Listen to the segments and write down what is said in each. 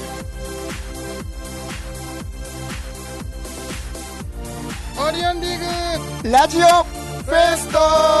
オリオンリーグラジオフェスト。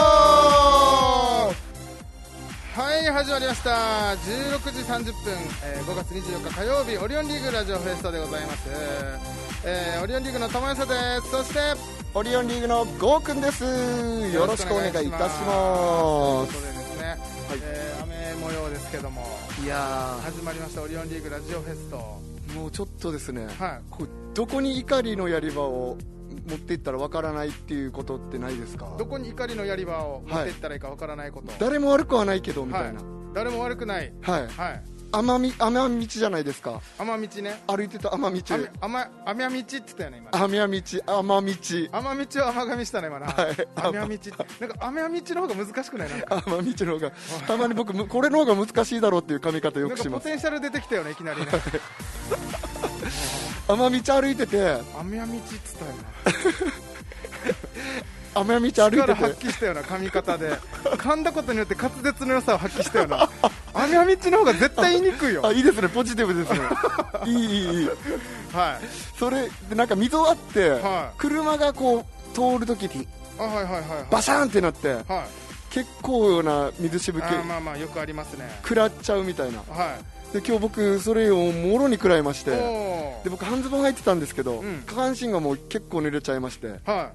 はい、始まりました。16時30分、5月24日火曜日、オリオンリーグラジオフェストでございます。オリオンリーグの玉井さです。そしてオリオンリーグのゴーくんです。よろしくお願いいたします。 ということでですね、雨模様ですけども、 いや始まりましたオリオンリーグラジオフェスト。 もうちょっとですね、 はい、 こうどこに怒りのやり場を持っていったらわからないっていうことってないですか？ どこに怒りのやり場を持っていったらいいかわからないこと、 誰も悪くはないけどみたいな、 誰も悪くない、 はい、 はい、 甘道じゃないですか。 甘道ね、 歩いてた甘道、 甘道って言ったよね今ね。 甘道を甘噛みしたね今な、 はい、 甘道なんか甘道の方が難しくない？なんか甘道の方がたまに僕これの方が難しいだろうっていう噛み方よくします。 なんかポテンシャル出てきたよねいきなりね甘道歩いてて、 甘道っつったよな甘道歩いてて力発揮したような噛み方で噛んだことによって滑舌の良さを発揮したような甘道の方が絶対言いにくいよ。 あ、いいですね、ポジティブですねいいはい、 それでなんか溝あって、 はい、 車がこう通るときにバシャーンってなって、はい、結構な水しぶき、 まあよくありますね、 食らっちゃうみたいな、 はい、 で今日僕それをもろに食らいまして、で僕半ズボン履いてたんですけど、下半身がもう結構濡れちゃいまして、はい、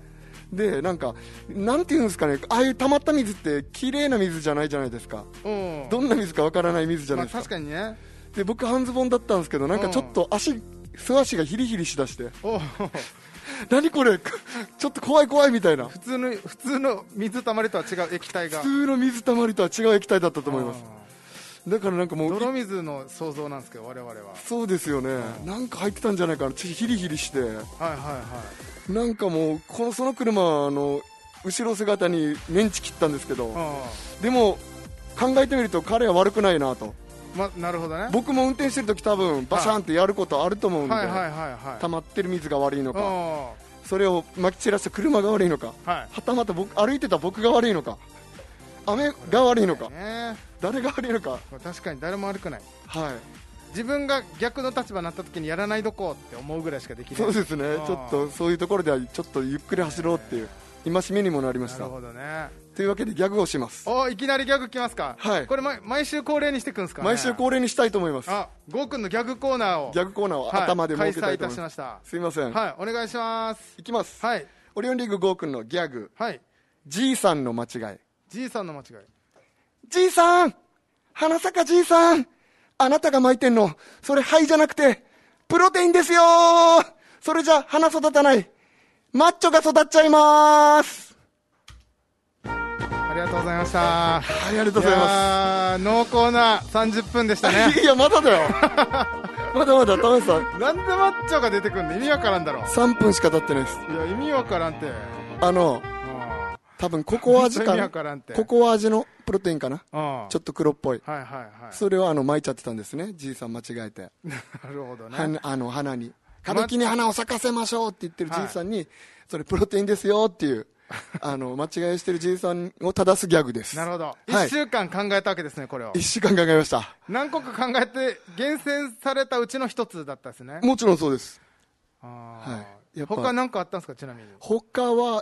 でなんていうんですかね、ああいう溜まった水って綺麗な水じゃないじゃないですか。どんな水かわからない水じゃないですか。 確かにね。で僕半ズボンだったんですけど、なんかちょっと素足がヒリヒリしだして何これちょっと怖いみたいな。 普通の水たまりとは違う液体が、 普通の水たまりとは違う液体だったと思います。だからなんかもう泥水の想像なんですけど我々は。 そうですよね、なんか入ってたんじゃないかな、ちょっとヒリヒリして、なんかもうその車の後ろ姿にメンチ切ったんですけど、でも考えてみると彼は悪くないなと。 なるほどね。 僕も運転してるとき多分バシャンってやることあると思うんで、溜まってる水が悪いのか、それをまき散らした車が悪いのか、はたまた歩いてた僕が悪いのか、雨が悪いのか、誰が悪いのか。 確かに誰も悪くない、 はい、 自分が逆の立場になった時にやらないどこって思うぐらいしかできない。 そうですね、ちょっとそういうところではちょっとゆっくり走ろうっていう戒めにもなりました。 なるほどね。 というわけでギャグをします。 いきなりギャグきますか。はい、これ毎週恒例にしていくんですかね。 毎週恒例にしたいと思います。 ゴーくんのギャグコーナーを頭で設けたいと思います。 開催いたしました。 すいません、 はい、お願いします。 いきます。 はい、 オリオンリーグゴーくんのギャグ、 はい、 じいさんの間違い。 じいさんの間違い。 じいさん、花坂じいさん、あなたが巻いてんのそれ灰じゃなくてプロテインですよ。それじゃ花育たない、マッチョが育っちゃいます。 ありがとうございました。 はい、ありがとうございます。 濃厚な30分でしたねいやまだだよまだ玉井さん、 なんでマッチョが出てくるの意味わからんだろ。 3分しか経ってないです。 いや意味わからんって。 多分ココア味かな、ココア味のプロテインかな、ちょっと黒っぽい、それを巻いちゃってたんですね、じいさん間違えて。 なるほどね。 花に枯れ木に花を咲かせましょうって言ってるじいさんに、それプロテインですよっていう間違いしてるじいさんを正すギャグです。 なるほど、1週間考えたわけですね。これを 1週間考えました。 何個か考えて厳選されたうちの一つだったですね。 もちろんそうです。 他何かあったんですか。ちなみに他は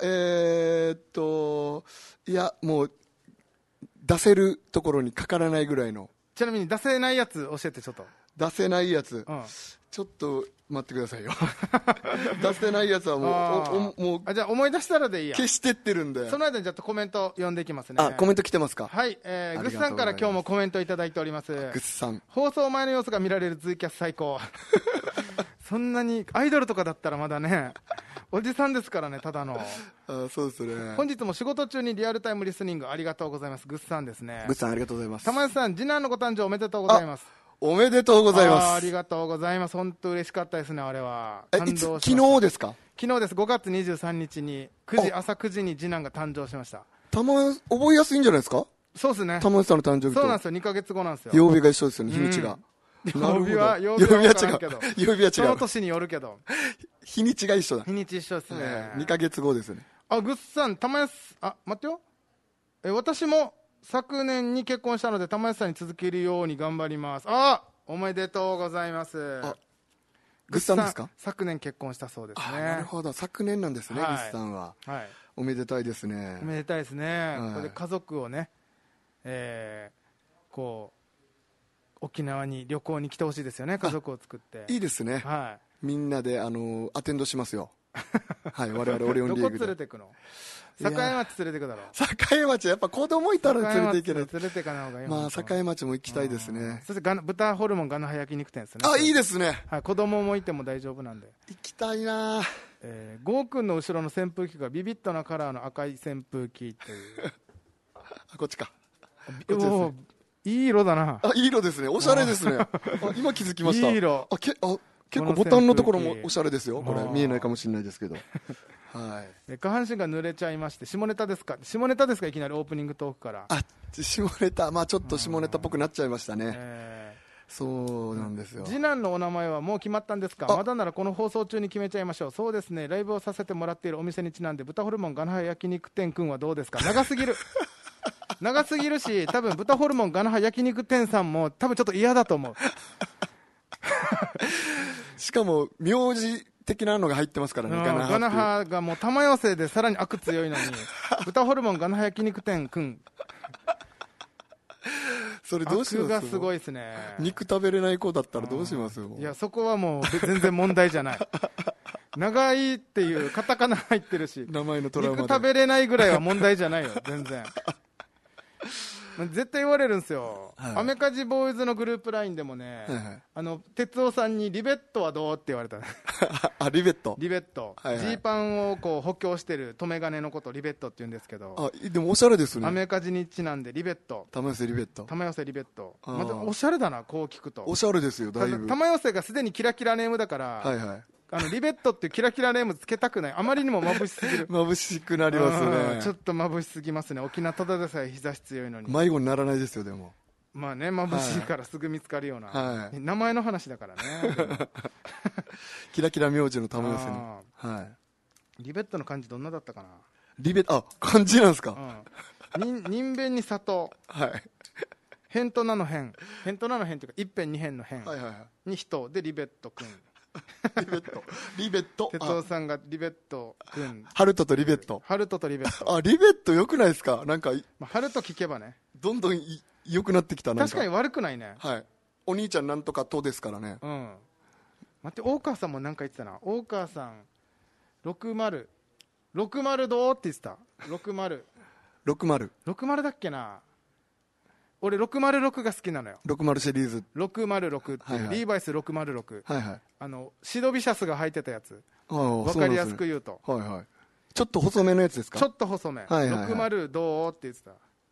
いやもう出せるところにかからないぐらいの。 ちなみに出せないやつ教えて。ちょっと出せないやつ、ちょっと待ってくださいよ出せないやつはもうじゃあ思い出したらでいいや。 消してってるんで、 その間にちょっとコメント読んでいきますね。 コメント来てますか。 はい、グッさんから今日もコメントいただいております。グッさん、 放送前の様子が見られるツイキャス最高そんなにアイドルとかだったらまだねおじさんですからね、ただの。 そうですね。 本日も仕事中にリアルタイムリスニングありがとうございます。グッさんですね。 グッさんありがとうございます。 玉井さん、次男のご誕生おめでとうございます。 おめでとうございます。 ありがとうございます。本当嬉しかったですね。あれは感動しました。 昨日ですか。 昨日です。5月23日に朝9時に次男が誕生しました。 覚えやすいんじゃないですか。 そうですね。 玉井さんの誕生日と。 そうなんですよ。2ヶ月後なんですよ。 曜日が一緒ですよね、日にちが。 曜日は違う。その年によるけど。 日にちが一緒だ。 日にち一緒ですね。 2ヶ月後ですね。 グッさん、玉井待ってよ。私も昨年に結婚したので玉井さんに続けるように頑張ります。 おめでとうございます。 グッさんですか？ 昨年結婚したそうですね。 なるほど、昨年なんですね、グッさんは。おめでたいですね。 おめでたいですね。これで家族をね、こう沖縄に旅行に来てほしいですよね、家族を作って。 いいですね。みんなでアテンドしますよ。はい、我々オリオンリーグで。 どこ連れてくの？境町連れてくだろ。 境町やっぱ子供いたら連れて行けない。 連れてかない方がいい。 まあ境町も行きたいですね。 そして豚ホルモンガナハ焼肉店ですね。 いいですね。 はい、子供もいても大丈夫なんで。 行きたいな。 ゴーくんの後ろの扇風機がビビッドなカラーの赤い扇風機という。 こっちか。 いい色だな。 いい色ですね。おしゃれですね。今気づきました。 いい色。 結構ボタンのところもおしゃれですよ。これ見えないかもしれないですけど。 下半身が濡れちゃいまして、下ネタですか？下ネタですか？いきなりオープニングトークから。 下ネタ、まあちょっと下ネタっぽくなっちゃいましたね。そうなんですよ。 次男のお名前はもう決まったんですか？まだならこの放送中に決めちゃいましょう。そうですね、ライブをさせてもらっているお店にちなんで豚ホルモンガナハ焼肉店くんはどうですか？長すぎる。長すぎるし、多分豚ホルモンガナハ焼肉店さんも多分ちょっと嫌だと思う。 しかも名字的なのが入ってますからね。 ガナハがもう玉寄せでさらに悪強いのに豚ホルモンガナハ焼肉店くん、 それどうします？ 悪がすごいですね。 肉食べれない子だったらどうします？ いや、そこはもう全然問題じゃない。長いっていうカタカナ入ってるし、 名前のトラウマで肉食べれないぐらいは問題じゃないよ、全然。絶対言われるんですよ。アメカジボーイズのグループラインでもね、哲夫さんにリベットはどうって言われた。 リベット。 リベット。ジーパンをこう補強してる留め金のことをリベットって言うんですけど。 でもおしゃれですね。 アメカジにちなんでリベット。 玉寄せリベット。 玉寄せリベット。またおしゃれだな、こう聞くと。 おしゃれですよ、だいぶ。 玉寄せがすでにキラキラネームだから。リベットっていうキラキラネームつけたくない。あまりにも眩しすぎる。 眩しくなりますね。 ちょっと眩しすぎますね。沖縄ただでさえ日差し強いのに。 迷子にならないですよ、でも。 まあね、眩しいからすぐ見つかるような。名前の話だからね。 キラキラ名字の玉寄せに。 リベットの漢字どんなだったかな。 リベット、漢字なんですか。 人弁に里。辺と名の辺。辺と名の辺というか、一辺二辺の辺。に人でリベットくん。 リベット。 哲夫さんがリベットくん。 ハルトとリベット。 ハルトとリベット。 リベットよくないですか？なんか、 ハルト聞けばね。 どんどん良くなってきた。 確かに悪くないね。 お兄ちゃんなんとかとですからね。 待って、大川さんもなんか言ってたな。大川さん、60どうって言ってた。60。60だっけな。俺606が好きなのよ。 60シリーズ 606っていう、リーバイス606、シドビシャスが履いてたやつ。分かりやすく言うと、 ちょっと細めのやつですか？ ちょっと細め、60どうって言ってた。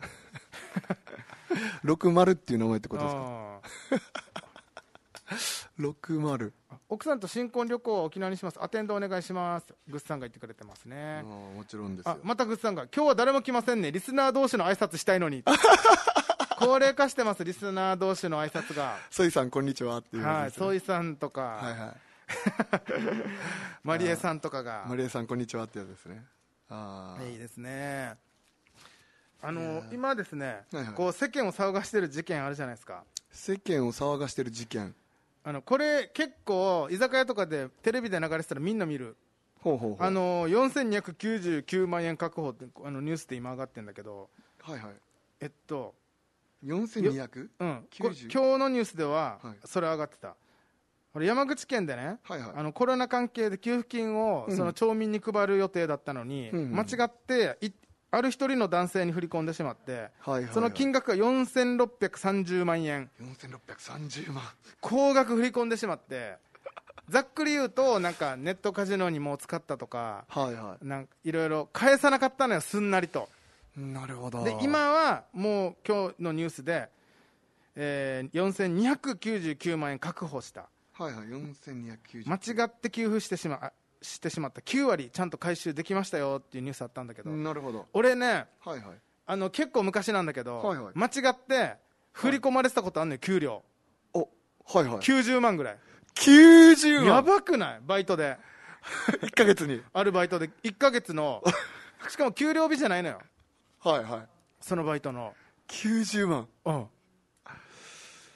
60っていう名前ってことですか？60。 奥さんと新婚旅行は沖縄にします。アテンドお願いします。グッさんが言ってくれてますね。 もちろんですよ。 またグッさんが今日は誰も来ませんね、リスナー同士の挨拶したいのに。高齢化してます、リスナー同士の挨拶が。 ソイさんこんにちはっていう、 ソイさんとか、マリエさんとかが、 マリエさんこんにちはってやつですね。 いいですね。今ですね、こう世間を騒がしてる事件あるじゃないですか。 世間を騒がしてる事件。 これ結構居酒屋とかでテレビで流れてたらみんな見る。4299万円確保ってニュースで今上がってるんだけど、 4200？ 今日のニュースではそれ上がってた。山口県でね、コロナ関係で給付金をその町民に配る予定だったのに、間違ってある一人の男性に振り込んでしまって、その金額が4630万円。 4630万。 高額振り込んでしまって、ざっくり言うとなんかネットカジノにもう使ったとか、なんかいろいろ返さなかったのよ、すんなりと。 なるほど。 で今はもう今日のニュースで、4299万円確保した。 4290。 間違って給付してしまった9割ちゃんと回収できましたよっていうニュースあったんだけど、 なるほど。 俺ね、結構昔なんだけど、間違って振り込まれてたことあんのよ、給料。90万ぐらい。 90万。 やばくない？バイトで 1ヶ月にあるバイトで1ヶ月のしかも給料日じゃないのよ。そのバイトの 90万。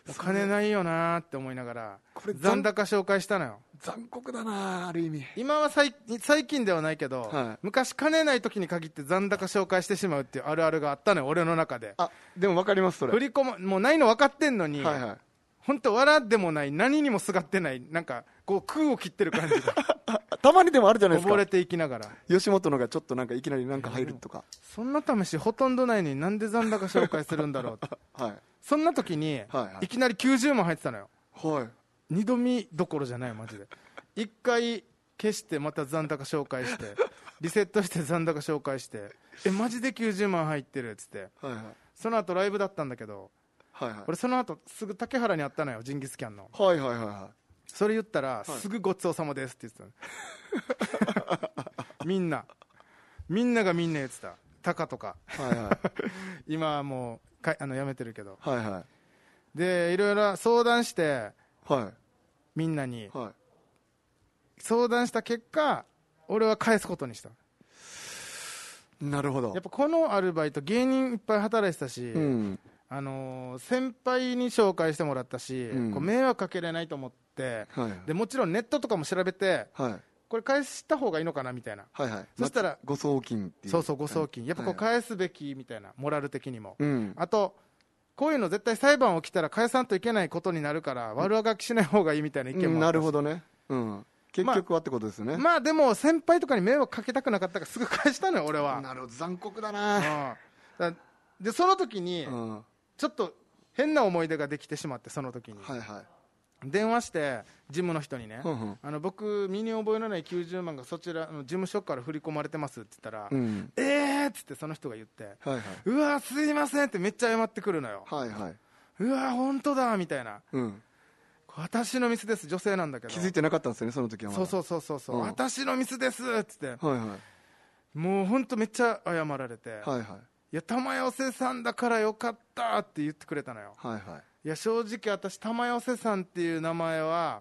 金ないよなーって思いながら残高紹介したのよ。 残酷だな、ある意味。 今は最近ではないけど、はい、昔金ない時に限って残高紹介してしまうっていうあるあるがあったのよ、俺の中で。 でも分かります、それ。 振り込もうないの分かってんのに、 はいはい、 本当笑ってもない何にもすがってない、なんかこう空を切ってる感じがたまにでもあるじゃないですか、 溺れていきながら吉本のがちょっとなんかいきなりなんか入るとか、 そんな試しほとんどないのになんで残高紹介するんだろうと、はい、そんな時に、はいはい、いきなり90万入ってたのよ、はい、二度見どころじゃないマジで。一回消してまた残高紹介してリセットして残高紹介してマジで90万入ってるっつって、はいはい、その後ライブだったんだけど、はいはい、俺その後すぐ竹原に会ったのよ、ジンギスキャンの。はいはいはいはい。それ言ったら、はい、すぐごちそうさまですって言ってたみんながみんな言ってた。タカとか、はいはい、今はもう辞めてるけど、はいはい、でいろいろ相談して、はい、みんなに、はい、相談した結果俺は返すことにした。 なるほど。 やっぱこのアルバイト芸人いっぱい働いてたし、うん、先輩に紹介してもらったし、うん、こう迷惑かけれないと思って、はいはい、でもちろんネットとかも調べて、はい、これ返した方がいいのかなみたいな、はいはい、そしたら誤送金っていう、 そうそう誤送金、やっぱこう返すべきみたいな、モラル的にも、うん、あとこういうの絶対裁判起きたら返さんといけないことになるから悪あがきしない方がいいみたいな意見もあったし、 なるほどね、うん、結局はってことですね。 まあでも先輩とかに迷惑かけたくなかったからすぐ返したのよ俺は。 なるほど、残酷だな、 うん、でその時に、うん、ちょっと変な思い出ができてしまって、その時に、はいはい、電話して事務の人にね、うんうん、僕身に覚えのない90万がそちらの事務所から振り込まれてますって言ったら、うん、っつってその人が言って、はいはい、うわすいませんってめっちゃ謝ってくるのよ、はいはい、うわ本当だみたいな、うん、私のミスです、女性なんだけど気づいてなかったんですよねその時は。 そう、うん、私のミスですっつって、はいはい、もう本当めっちゃ謝られて、はいはい、いや玉寄さんだからよかったって言ってくれたのよ、はいはい、いや正直私玉寄さんっていう名前は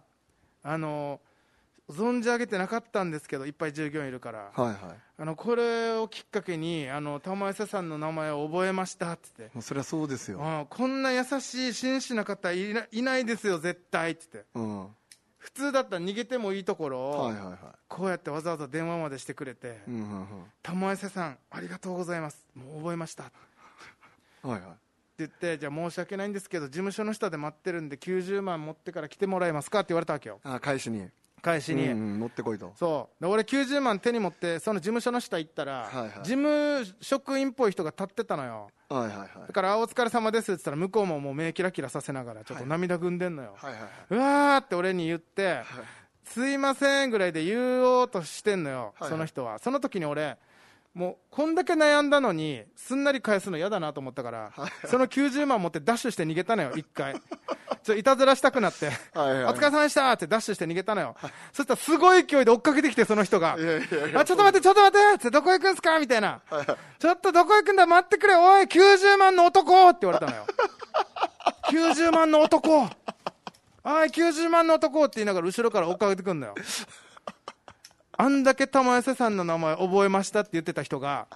存じ上げてなかったんですけど、いっぱい従業員いるから、はいはい、これをきっかけに玉寄さんの名前を覚えましたって言って、 もうそりゃそうですよ、 こんな優しい真摯な方いないですよ絶対って言って、うん、普通だったら逃げてもいいところを、はいはいはい、こうやってわざわざ電話までしてくれて、うんうんうん、玉寄さんありがとうございます、もう覚えましたはいはいって言って、じゃあ申し訳ないんですけど事務所の下で待ってるんで90万持ってから来てもらえますかって言われたわけよ。 返しに、 うん、 持ってこいと。 そうで俺90万手に持ってその事務所の下行ったら、はいはい、事務職員っぽい人が立ってたのよ、はいはいはい、だからお疲れ様ですって言ったら向こうももう目キラキラさせながらちょっと涙ぐんでんのよ、はいはいはい、うわーって俺に言って、はい、すいませんぐらいで言おうとしてんのよ、はいはい、その人は。その時に俺もうこんだけ悩んだのにすんなり返すの嫌だなと思ったから、はい、その90万持ってダッシュして逃げたのよ一回いたずらしたくなってはい、はい、お疲れ様でしたってダッシュして逃げたのよ、はい、そしたらすごい勢いで追っかけてきてその人が、ちょっと待ってってどこ行くんすかみたいな、はいはい、ちょっとどこ行くんだ待ってくれおい90万の男って言われたのよ90万の男おい90万の男って言いながら後ろから追っかけてくんのよあんだけ玉寄さんの名前覚えましたって言ってた人が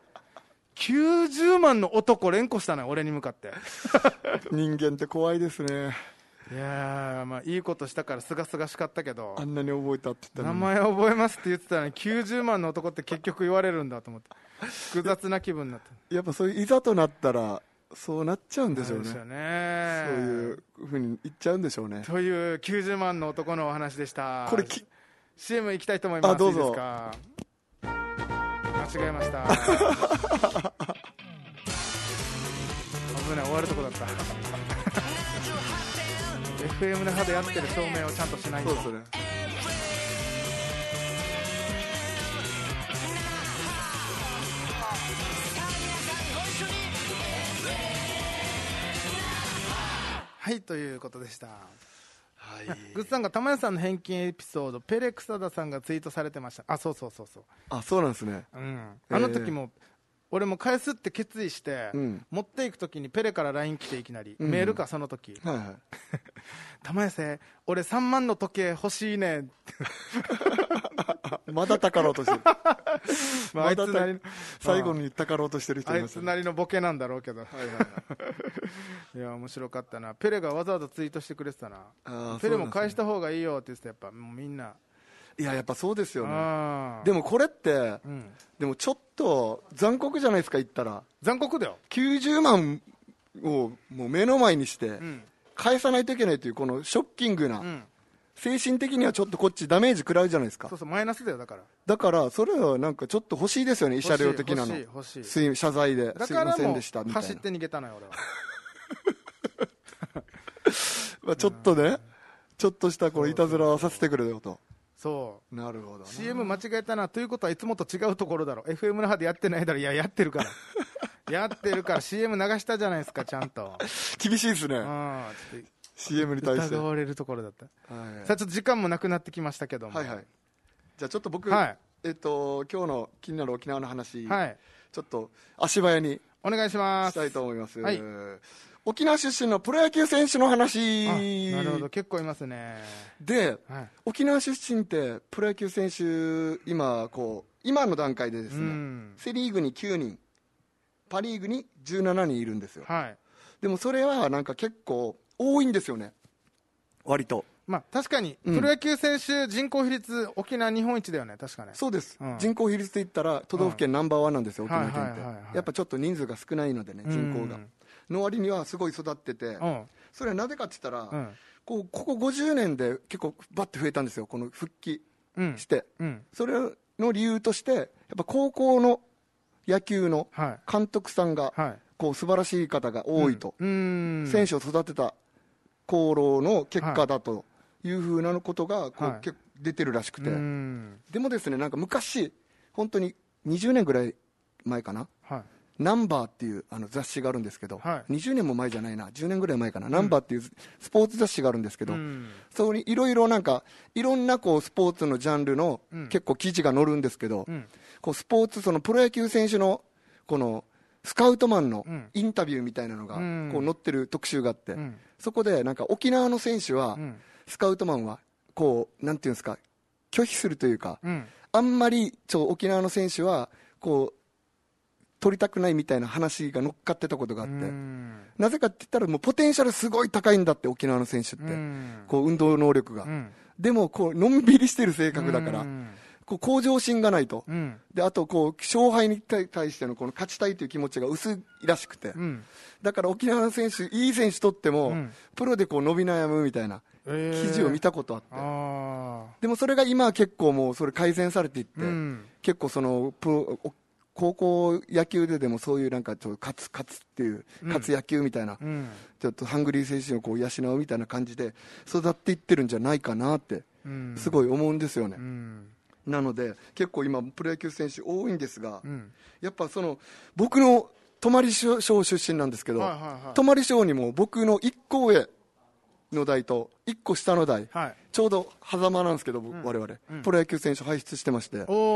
90万の男連呼したのよ俺に向かって人間って怖いですね。 いやまあいいことしたからすがすがしかったけど、 あんなに覚えたって言ったのに名前覚えますって言ってたのに90万の男って結局言われるんだと思って複雑な気分になったやっぱそういういざとなったらそうなっちゃうんでしょうね。そういうふうに言っちゃうんでしょうね。 という90万の男のお話でした。これCM 行きたいと思います。 どうぞ。 いいですか。間違えました危ない、終わるとこだったFM で歯でやってる照明をちゃんとしないと。そうですね。はい、ということでした。はい、グッズさんが玉屋さんの返金エピソードペレクサダさんがツイートされてました。そうなんですね、うん、あの時も俺も返すって決意して、持っていくときにペレから LINE 来ていきなり、メールかその時、玉井生俺3万の時計欲しいねんまだたかろうとしてるあいつなりの最後にたかろうとしてる人います、 あいつなりのボケなんだろうけどいや面白かったな。ペレがわざわざツイートしてくれてたな。ペレも返した方がいいよって言ってた。やっぱもうみんな、 いややっぱそうですよね。でもこれって、でもちょっと残酷じゃないですか。言ったら残酷だよ。 90万をもう目の前にして、返さないといけないというこのショッキングな、精神的にはちょっとこっちダメージ食らうじゃないですか。 そうそう、マイナスだよ。だからそれはなんかちょっと欲しいですよね。慰謝料的なの欲しい謝罪で、すいませんでしたみたいな。 走って逃げたのよ俺はまあちょっとね、ちょっとしたこのいたずらをさせてくれよと。 そうなるほど。 CM 間違えたなということはいつもと違うところだろ。 FM 那覇でやってないだろ。いややってるからやってるから CM 流したじゃないですか。ちゃんと厳しいですね。ちょっと CM に対して疑われるところだった、さあちょっと時間もなくなってきましたけども、じゃあちょっと僕、今日の気になる沖縄の話、ちょっと足早にお願いしますしたいと思います。沖縄出身のプロ野球選手の話。 なるほど、結構いますね。 で、沖縄出身ってプロ野球選手今の段階でですね、セリーグに9人パリーグに17人いるんですよ。でもそれはなんか結構多いんですよね、割と。 まあ確かにプロ野球選手人口比率沖縄日本一だよね。確かね。 そうです、人口比率で言ったら都道府県ナンバーワンなんですよ、沖縄県って。やっぱちょっと人数が少ないのでね、人口がの割にはすごい育ってて、それはなぜかって言ったら、ここ50年で結構バッて増えたんですよ、この復帰して、それの理由としてやっぱ高校の野球の監督さんが素晴らしい方が多いと、選手を育てた功労の結果だというふうなことが結構出てるらしくて、でもですね、なんか昔本当に20年ぐらい前かな、ナンバーっていう雑誌があるんですけど、20年も前じゃないな、10年ぐらい前かな、ナンバーっていうスポーツ雑誌があるんですけど、そこにいろいろなんかいろんなスポーツのジャンルの結構記事が載るんですけど、スポーツ、そのプロ野球選手のこのスカウトマンのインタビューみたいなのが載ってる特集があって、そこでなんか沖縄の選手は、スカウトマンはなんていうんですか、拒否するというか、あんまり沖縄の選手は取りたくないみたいな話が乗っかってたことがあって、なぜかって言ったらもうポテンシャルすごい高いんだって、沖縄の選手って運動能力が、でものんびりしてる性格だから向上心がないと、であと勝敗に対しての勝ちたいという気持ちが薄いらしくて、だから沖縄の選手、いい選手とっても、プロで伸び悩むみたいな記事を見たことあって、でもそれが今は結構もうそれ改善されていって、結構高校野球でもそういうなんか勝つっていう、勝つ野球みたいな、ちょっとハングリー精神を養うみたいな感じで育っていってるんじゃないかなってすごい思うんですよね。なので結構今プロ野球選手多いんですが、やっぱ僕の泊小出身なんですけど、泊小にも僕の1個上の代と1個下の代、ちょうど狭間なんですけど、我々プロ野球選手輩出してまして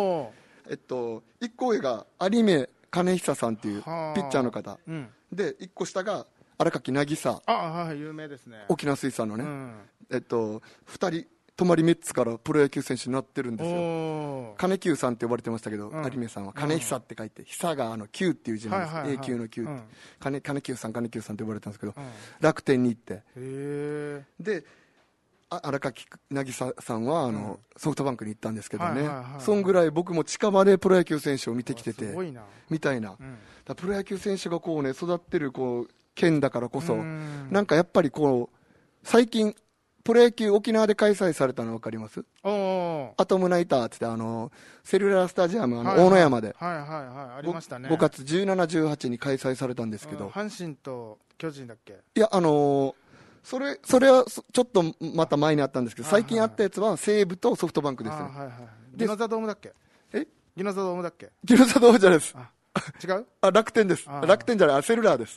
、1個上が有目金久さんっていうピッチャーの方、で1個下が荒垣渚、 有名ですね、 沖縄水産のね、2人泊メッツからプロ野球選手になってるんですよ。金久さんって呼ばれてましたけど、有目さんは金久って書いて、久が久っていう字なんです、永久の久って、金久さんって呼ばれたんですけど、楽天に行って、で荒垣渚さんはソフトバンクに行ったんですけどね、そんぐらい僕も近場でプロ野球選手を見てきててみたいな、プロ野球選手が育ってる県だからこそ、なんかやっぱり最近プロ野球沖縄で開催されたの分かります？アトムナイターってセルラースタジアム大野山でありましたね。 5月17、18に開催されたんですけど、 阪神と巨人だっけ？ いやそれはちょっとまた前にあったんですけど、最近あったやつは西武とソフトバンクですね。 ギノザドームだっけ？ギノザドームだっけ？ ギノザドームじゃないです。 違う？ 楽天です。楽天じゃない、セルラーです。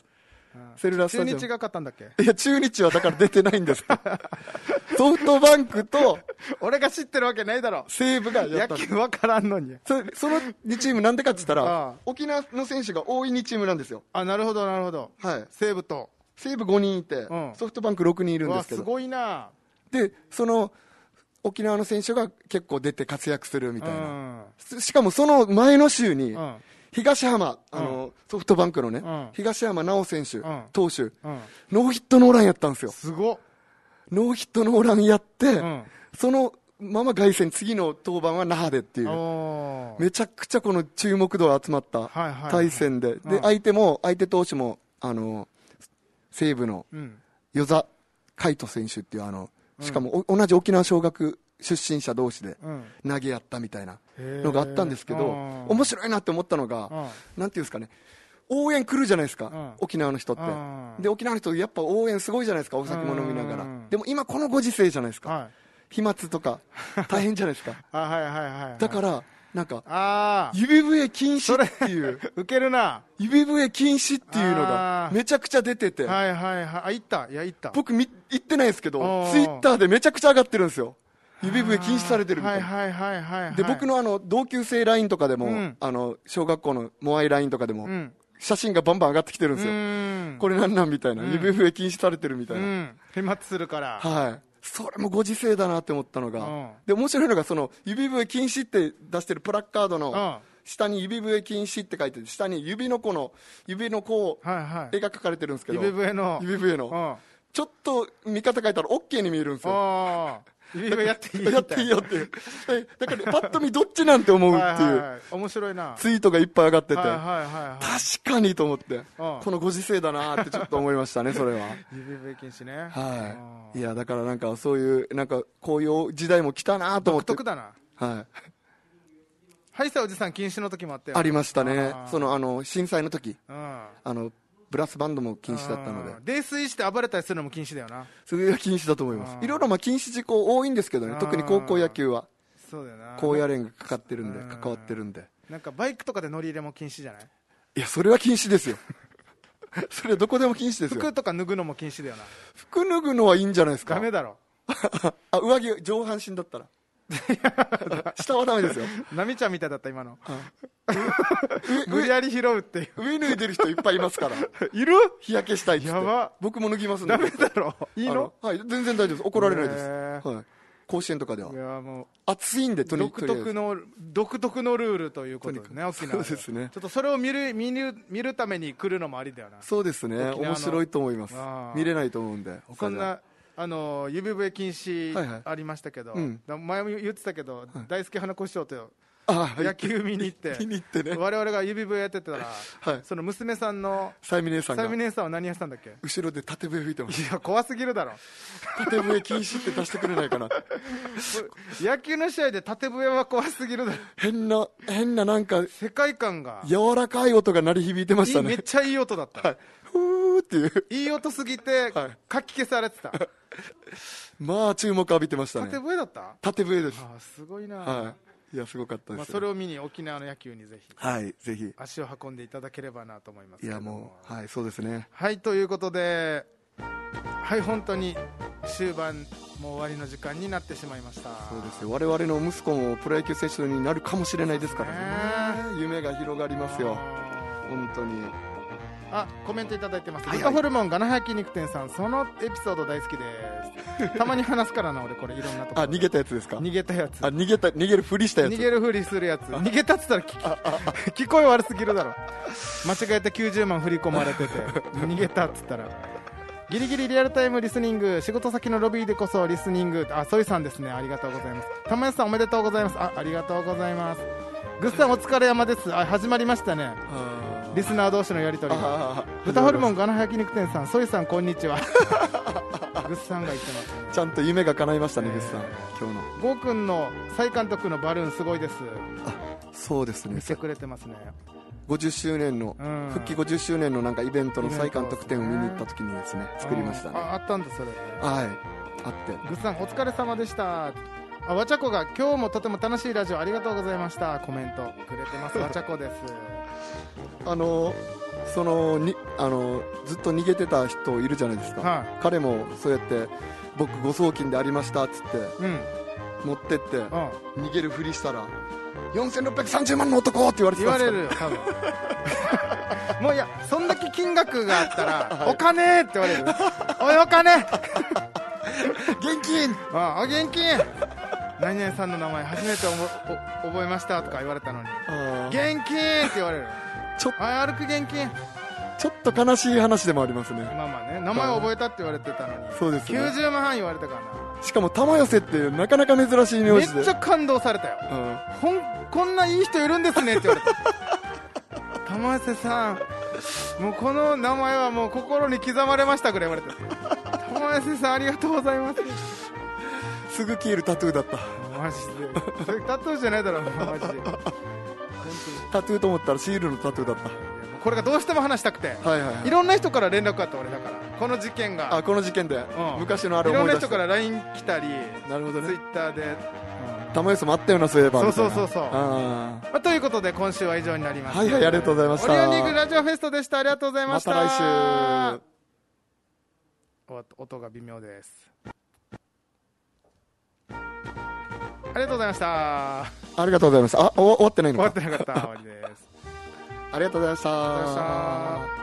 セルラースタジアム。 中日が勝ったんだっけ？ いや、中日はだから出てないんですソフトバンクと俺が知ってるわけないだろ。 西武がやった。 野球分からんのに。 その2チームなんでかって言ったら沖縄の選手が多い2チームなんですよ。 あ、なるほどなるほど。 はい。 西武 5人いて、ソフトバンク6人いるんですけど。 すごいな。 で、その沖縄の選手が結構出て活躍するみたいな。しかもその前の週に、東浜、ソフトバンクのね、東浜直選手、投手、ノーヒットノーランやったんですよ。 すごっ。 ノーヒットノーランやって、そのまま凱旋、次の登板は那覇でっていう、めちゃくちゃこの注目度が集まった対戦で、で、相手投手も、西武の與座海斗選手っていうしかも同じ沖縄尚学出身者同士で投げ合ったみたいなのがあったんですけど、面白いなって思ったのが、なんていうんですかね、応援来るじゃないですか、沖縄の人って。で、沖縄の人やっぱ応援すごいじゃないですか、お酒も飲みながら。でも今このご時世じゃないですか、飛沫とか大変じゃないですか。だからなんか指笛禁止っていうウケるな。 指笛禁止っていうのがめちゃくちゃ出てて、 行った僕行ってないですけど、ツイッターでめちゃくちゃ上がってるんですよ。指笛禁止されてるみたいな。で、僕の同級生 LINE とかでも、小学校のモアイ LINE とかでも、写真がバンバン上がってきてるんですよ。これなんなんみたいな、指笛禁止されてるみたいな。 飛沫するから。 はい。それもご時世だなって思ったのが、で、面白いのが、その指笛禁止って出してるプラッカードの下に指笛禁止って書いてて、下に指の子を絵が描かれてるんですけど、 指笛のちょっと見方変えたら OK に見えるんですよ。 指笛やっていいよっていう。だからパッと見どっちなんて思うっていう。 面白いな。 ツイートがいっぱい上がってて、確かにと思って、このご時世だなってちょっと思いましたね、それは。 指笛禁止ね。 はい。いや、だからなんかそういう、なんかこういう時代も来たなと思って。 独特だな。 はい。 ハイサおじさん禁止の時もあったよ。 ありましたね。震災の時。ブラスバンドも禁止だったので、 泥酔して暴れたりするのも禁止だよな。 それは禁止だと思います。いろいろ禁止事項多いんですけどね、特に高校野球はそうだよな。 高野連が関わってるんで、 なんかバイクとかで乗り入れも禁止じゃない？ いや、それは禁止ですよそれはどこでも禁止ですよ。 服とか脱ぐのも禁止だよな。 服脱ぐのはいいんじゃないですか。 ダメだろ上着上半身だったら下はダメですよ。 ナミちゃんみたいだった今の無理やり拾うっていう。 上脱いでる人いっぱいいますからいる？ 日焼けしたいって。 やば。 僕も脱ぎますんで。 ダメだろ。いいの？ はい、全然大丈夫です。怒られないです。はい。甲子園とかでは。 いや、もう暑いんで、 独特のルールということですね、沖縄。 そうですね。 ちょっとそれを見るために来るのもありだよな。 そうですね。面白いと思います。見れないと思うんで。 そんな指笛禁止ありましたけど、前も言ってたけど、大輔花子師匠と野球見に行って我々が指笛やってたら、その娘さんのさゆみ姉さんは何やってたんだっけ？ 後ろで縦笛吹いてます。 いや、怖すぎるだろ。 縦笛禁止って出してくれないかな野球の試合で縦笛は怖すぎるだろ。 変ななんか世界観が柔らかい音が鳴り響いてましたね。 めっちゃいい音だった。 ふーっていういい音すぎてかき消されてた。 まあ注目浴びてましたね。 縦笛だった？ 縦笛です。 すごいな。 いや、すごかったです。 それを見に沖縄の野球にぜひ足を運んでいただければなと思います。 いや、もうそうですね。 はい、ということで、本当に終盤もう終わりの時間になってしまいました。 そうですよ。我々の息子もプロ野球選手になるかもしれないですからね。夢が広がりますよ、本当に。 コメントいただいてます。豚ホルモンガナ焼肉店さん、そのエピソード大好きです。たまに話すからな、俺これいろんなところ。 逃げたやつですか？ 逃げたやつ。 逃げるふりしたやつ。 逃げるふりするやつ。逃げたっつったら聞こえ悪すぎるだろ。間違えて90万振り込まれてて逃げたっつったら。ギリギリリアルタイムリスニング、仕事先のロビーでこそリスニング。ソイさんですね、ありがとうございます。玉安さんおめでとうございます。ありがとうございます。グッさんお疲れ山です。始まりましたね、リスナー同士のやり取りが。豚ホルモンガナ焼肉店さん、ソイさんこんにちはグッさんが言ってます、ね、 ちゃんと夢が叶いましたね、グッさん。今日のゴーくんの再監督のバルーンすごいです。 そうですね、 見てくれてますね。 50周年の、復帰50周年のなんかイベントの再監督展を見に行った時にですね、作りましたね。 あったんだ、それ。 はい、あって。 グッさんお疲れ様でした。わちゃこが今日もとても楽しいラジオありがとうございました。コメントくれてます。わちゃこです。 ずっと逃げてた人いるじゃないですか、はい、彼もそうやって僕誤送金でありましたっつって、持ってって逃げるふりしたら4630万の男って言われてたんですか。 言われるよ多分もういやそんだけ金額があったら、はい、お金って言われるおいお金現金現金何々さんの名前初めて覚えましたとか言われたのに現金って言われる歩く現金ちょっと悲しい話でもありますね。 まあまあね名前を覚えたって言われてたのにそうです、ね、 90万半言われたからな。 しかも玉寄せってなかなか珍しい名字でめっちゃ感動されたよ、こんないい人いるんですねって言われた玉寄せさんもうこの名前はもう心に刻まれましたぐらい言われて玉寄せさんありがとうございますすぐ消えるタトゥーだった。 マジでそれタトゥーじゃないだろマジでタトゥーと思ったらシールのタトゥーだった。 これがどうしても話したくて、いろんな人から連絡があった俺だからこの事件がこの事件で、昔のあれ思い出していろんな人から LINE 来たりなるほど、ね、 Twitter で玉寄せもあったようなそういえばそうということで今週は以上になります。 はいはいありがとうございました。 オリオンリーグラジオフェストでした。ありがとうございました。 また来週。 音が微妙です。ありがとうございました。 ありがとうございました。終わってないのか。 終わってなかった。終わりです。 ありがとうございました。